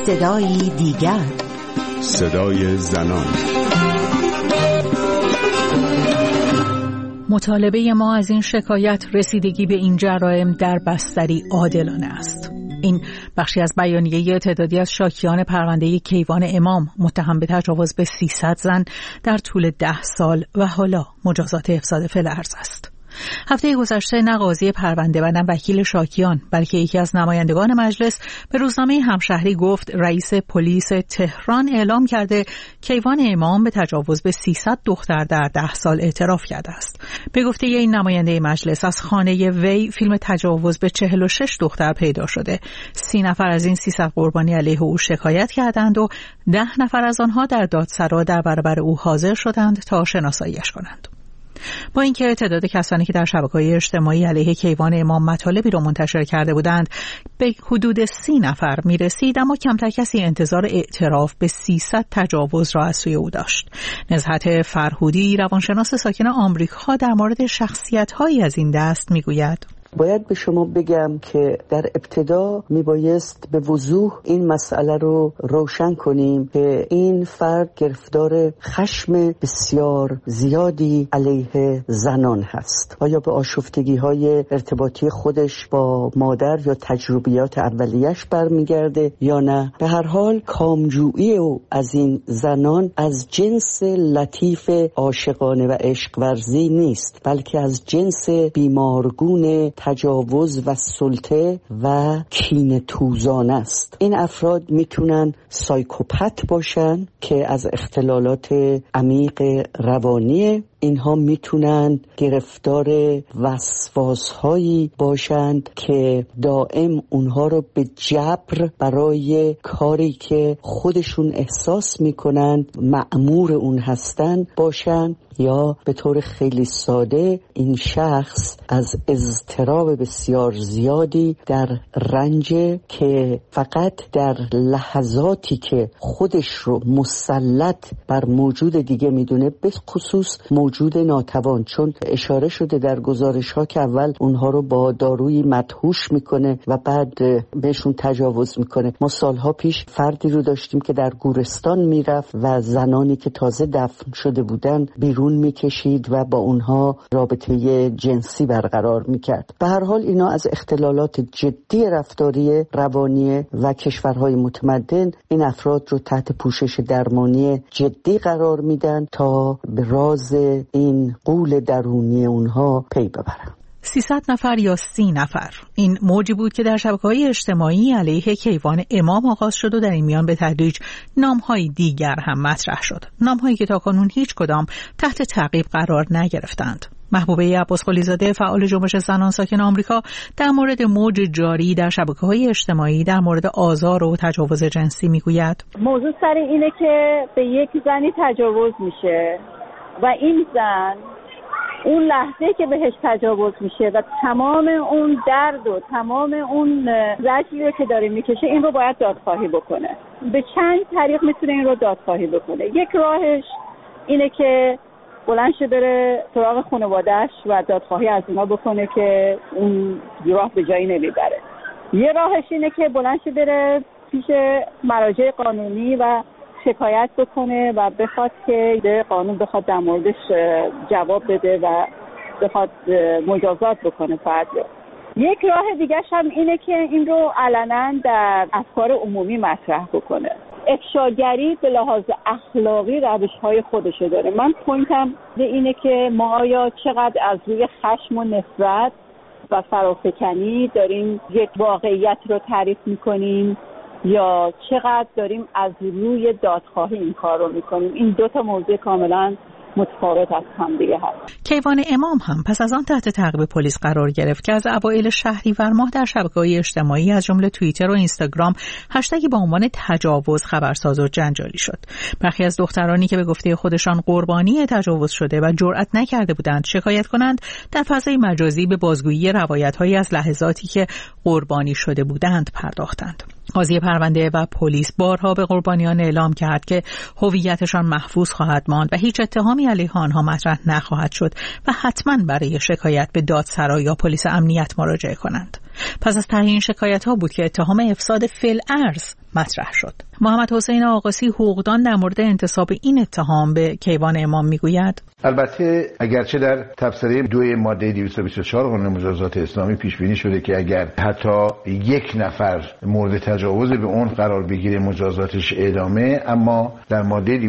صدایی دیگر، صدای زنان. مطالبه ما از این شکایت رسیدگی به این جرایم در بستری عادلانه است. این بخشی از بیانیه تعدادی از شاکیان پرونده کیوان امام متهم به تجاوز به 300 زن در طول 10 سال و حالا مجازات افساد فی الارض است. هفته گذشته نه قاضی پرونده و نه وکیل شاکیان بلکه یکی از نمایندگان مجلس به روزنامه همشهری گفت رئیس پلیس تهران اعلام کرده کیوان امام به تجاوز به 300 دختر در 10 سال اعتراف کرده است. به گفته این نماینده مجلس از خانه وی فیلم تجاوز به 46 دختر پیدا شده. 30 نفر از این 300 قربانی علیه او شکایت کردند و 10 نفر از آنها در دادسرا در برابر او حاضر شدند تا شناساییش کنند. با اینکه تعداد کسانی که در شبکه‌های اجتماعی علیه کیوان امام مطالبی را منتشر کرده بودند به حدود 30 نفر می‌رسید، اما کمتر کسی انتظار اعتراف به 300 تجاوز را از سوی او داشت. نزهت فرهودی، روانشناس ساکن آمریکا، در مورد شخصیت‌هایی از این دست می‌گوید: باید به شما بگم که در ابتدا میبایست به وضوح این مسئله رو روشن کنیم که این فرد گرفتار خشم بسیار زیادی علیه زنان هست. آیا به آشفتگی‌های ارتباطی خودش با مادر یا تجربیات اولیش برمیگرده یا نه؟ به هر حال کامجویی او از این زنان از جنس لطیف عاشقانه و عشق ورزی نیست، بلکه از جنس بیمارگون تجاوز و سلطه و کینه توزان است. این افراد میتونن سایکوپت باشن که از اختلالات عمیق روانی، اینها میتونن گرفتار وسواس‌هایی باشند که دائم اونها رو به جبر برای کاری که خودشون احساس میکنند مأمور اون هستن باشند، یا به طور خیلی ساده این شخص از اضطراب بسیار زیادی در رنج که فقط در لحظاتی که خودش رو مسلط بر موجود دیگه میدونه، به خصوص موجود ناتوان، چون اشاره شده در گزارش ها که اول اونها رو با دارویی مدهوش میکنه و بعد بهشون تجاوز میکنه. ما سالها پیش فردی رو داشتیم که در گورستان میرفت و زنانی که تازه دفن شده بودن بیرون میکشید و با اونها رابطه جنسی برقرار میکرد. به هر حال اینا از اختلالات جدی رفتاری روانی و کشورهای متمدن این افراد رو تحت پوشش درمانی جدی قرار میدن تا به راز این غول درونی اونها پی ببرن. 300 نفر یا 30 نفر، این موجی بود که در شبکه‌های اجتماعی علیه کیوان امام آغاز شد و در این میان به تدریج نام‌های دیگر هم مطرح شد. نام‌هایی که تاکنون هیچ کدام تحت تعقیب قرار نگرفتند. محبوبه عباسقلی‌زاده، فعال جنبش زنان ساکن آمریکا، در مورد موج جاری در شبکه‌های اجتماعی در مورد آزار و تجاوز جنسی میگوید: موضوع سر اینه که به یک زنی تجاوز میشه و این زن اون لحظه که بهش تجاوز میشه و تمام اون درد و تمام اون زجری که داره میکشه، این رو باید دادخواهی بکنه. به چند طریق میتونه این رو دادخواهی بکنه. یک راهش اینه که بلند شه بره سراغ خانواده‌اش و دادخواهی از اونا بکنه که اون راه به جایی نمیبره. یه راهش اینه که بلند شه بره پیش مراجع قانونی و شکایت بکنه و بخواد که قانون بخواد در موردش جواب بده و بخواد مجازات بکنه فرد رو. یک راه دیگه هم اینه که این رو علنا در افکار عمومی مطرح بکنه. افشاگری به لحاظ اخلاقی روش‌های خودشو داره. من پوینتم به اینه که ما آیا چقدر از روی خشم و نفرت و فرافکنی داریم یک واقعیت رو تعریف میکنیم یا چقدر داریم از روی دادخواهی این کار رو میکنیم. این دو تا موضوع کاملا متفاوت از هم دیگه هست. کیوان امام هم پس از آن تحت تعقیب پلیس قرار گرفت که از اوایل شهریور ماه در شبکه‌های اجتماعی از جمله توییتر و اینستاگرام هشتگی با عنوان تجاوز خبرساز و جنجالی شد. برخی از دخترانی که به گفته خودشان قربانی تجاوز شده و جرأت نکرده بودند شکایت کنند، در فضای مجازی به بازگویی روایت‌هایی از لحظاتی که قربانی شده بودند پرداختند. قاضی پرونده و پلیس بارها به قربانیان اعلام کرد که هویتشان محفوظ خواهد ماند و هیچ اتهامی علیه آنها مطرح نخواهد شد و حتما برای شکایت به دادسرا یا پلیس امنیت مراجعه کنند. پس از طرح این شکایت‌ها بود که اتهام افساد فی‌الارض مطرح شد. محمد حسین آقاسی، حقوقدان، در مورد انتساب این اتهام به کیوان امام میگوید: البته اگرچه در تفسیر 2 ماده 224 قانون مجازات اسلامی پیش بینی شده که اگر حتی یک نفر مورد تجاوز به عنف قرار بگیره مجازاتش اعدامه، اما در ماده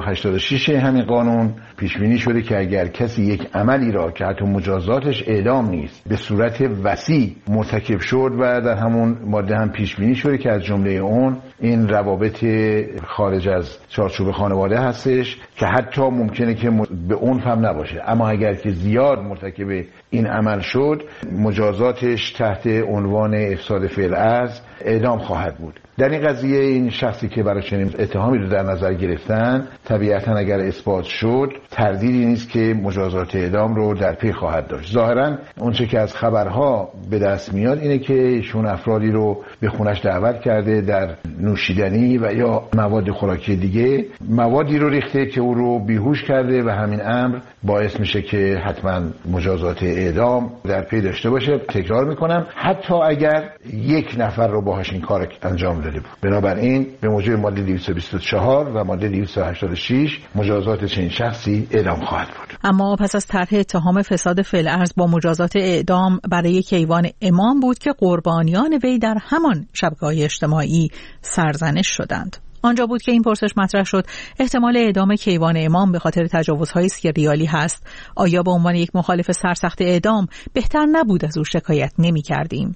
286 همین قانون پیش بینی شده که اگر کسی یک عملی را که حتی مجازاتش اعدام نیست به صورت وسیع مرتکب شد و در همون ماده هم پیش بینی شده که از جمله اون این روابط خارج از چارچوب خانواده هستش که حتی ممکنه که به عنف هم نباشه، اما اگر که زیاد مرتکب این عمل شد مجازاتش تحت عنوان افساد فی‌الارض اعدام خواهد بود. در این قضیه این شخصی که برای چنین اتهامی رو در نظر گرفتن طبیعتاً اگر اثبات شد تردیدی نیست که مجازات اعدام رو در پی خواهد داشت. ظاهراً اونچه که از خبرها به دست میاد اینه که ایشون افرادی رو به خونش دعوت کرده، در نوشیدنی و یا مواد خوراکی دیگه موادی رو ریخته که او رو بیهوش کرده و همین امر باعث میشه که حتما مجازات اعدام در پی داشته باشه. تکرار میکنم حتی اگر یک نفر رو باهاش این کار انجام داده بود. بنابراین به موجب ماده 224 و ماده 286 مجازات چنین شخصی اعدام خواهد بود. اما پس از طرح اتهام فساد فی‌الارض با مجازات اعدام برای کیوان امام بود که قربانیان وی در همان شبکه‌های اجتماعی سرزنش شدند. آنجا بود که این پرسش مطرح شد: احتمال اعدام کیوان امام به خاطر تجاوزهای سریالی هست. آیا به عنوان یک مخالف سرسخت اعدام بهتر نبود از او شکایت نمی کردیم؟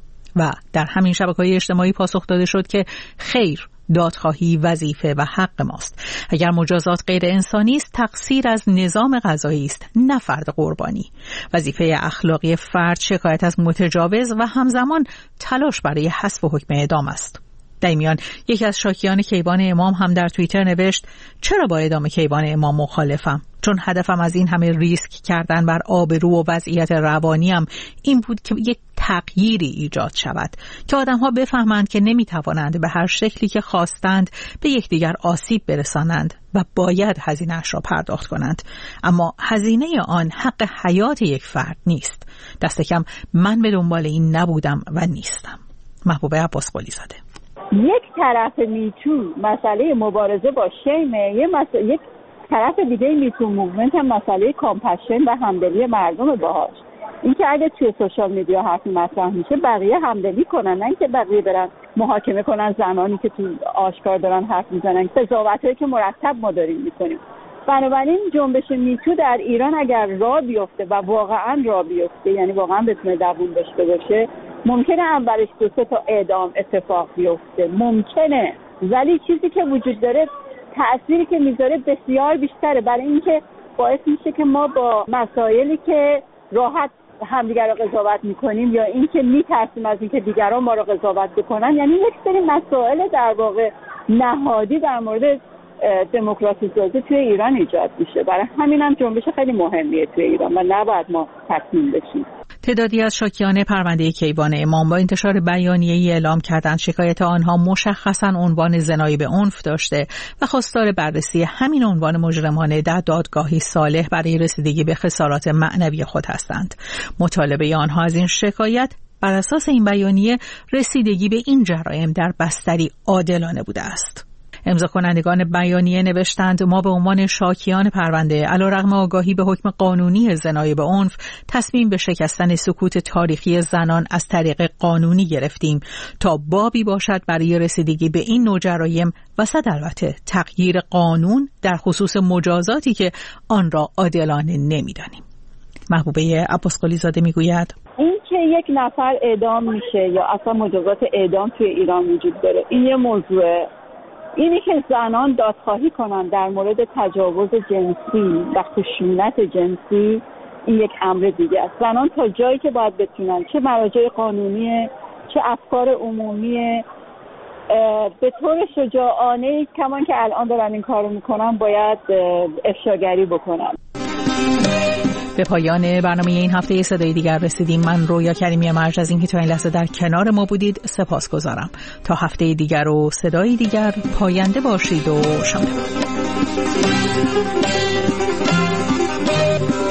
و در همین شبکه‌های اجتماعی پاسخ داده شد که خیر، دادخواهی وظیفه و حق ماست. اگر مجازات غیر انسانی است تقصیر از نظام قضایی است، نه فرد قربانی. وظیفه اخلاقی فرد شکایت از متجاوز و همزمان تلاش برای حذف حکم اعدام است. در میان یکی از شاکیان کیوان امام هم در توییتر نوشت: چرا با اعدام کیوان امام مخالفم؟ چون هدفم از این همه ریسک کردن بر آبرو و وضعیت روانیم این بود که یک تغییری ایجاد شود، که آدم‌ها بفهمند که نمی‌توانند به هر شکلی که خواستند به یکدیگر آسیب برسانند و باید هزینه‌اش را پرداخت کنند، اما هزینه آن حق حیات یک فرد نیست. دست کم من به دنبال این نبودم و نیستم. محبوبه عباس قلی‌زاده. یک طرف میتو مسئله مبارزه با شیمه، یک طرف دیگه میتو موومنت هم مسئله کامپشن و همدلی مردم باهاش. این که اگه توی سوشال میدیا حرفی مطرح میشه بقیه همدلی کنن، نه اینکه بقیه برن محاکمه کنن زنانی که تو آشکار دارن حرف میزنن. قضاوتایی که مرتب ما داریم میکنیم. بنابراین جنبش میتو در ایران اگر راه بیفته و واقعا راه بیفته، یعنی واقعا بتونه دوام داشته باشه، ممکنه اولش 2-3 تا اعدام اتفاق بیفته، ممکنه، ولی چیزی که وجود داره تأثیری که میذاره بسیار بیشتره، برای اینکه باعث میشه که ما با مسائلی که راحت همدیگر رو قضاوت میکنیم یا اینکه میترسیم از اینکه دیگران ما رو قضاوت بکنن، یعنی یک سری مسائل در واقع نهادی در مورد دموکراسی سازی توی ایران ایجاد میشه. برای همینم جنبش خیلی مهمیه توی ایران و نباید ما تسلیم بشیم. تعدادی از شاکیان پرونده کیوان امام با انتشار بیانیه‌ای اعلام کردند شکایت آنها مشخصاً عنوان زنایی به عنف داشته و خواستار بررسی همین عنوان مجرمانه در دادگاهی صالح برای رسیدگی به خسارات معنوی خود هستند. مطالبه آنها از این شکایت بر اساس این بیانیه رسیدگی به این جرایم در بستری عادلانه بوده است. امضا کنندگان بیانیه نوشتند: ما به عنوان شاکیان پرونده علیرغم آگاهی به حکم قانونی زنایی به عنف تصمیم به شکستن سکوت تاریخی زنان از طریق قانونی گرفتیم تا بابی باشد برای رسیدگی به این نوع جرایم و البته تغییر قانون در خصوص مجازاتی که آن را عادلانه نمی‌دانیم. محبوبه عباس قلی‌زاده میگوید: این که یک نفر اعدام میشه یا اصلا مجازات اعدام توی ایران وجود داره این یه موضوعه. اینی که زنان دادخواهی کنن در مورد تجاوز جنسی و خشونت جنسی این یک امر دیگه است. زنان تا جایی که باید بتونن، چه مراجع قانونیه چه افکار عمومیه، به طور شجاعانه کمان که الان دارن این کارو میکنن باید افشاگری بکنن. به پایان برنامه این هفته صدای دیگر رسیدیم. من رویا کریمی مرج از اینکه تا این لحظه در کنار ما بودید سپاسگزارم. تا هفته دیگر و صدای دیگر پاینده باشید و شاد باشید.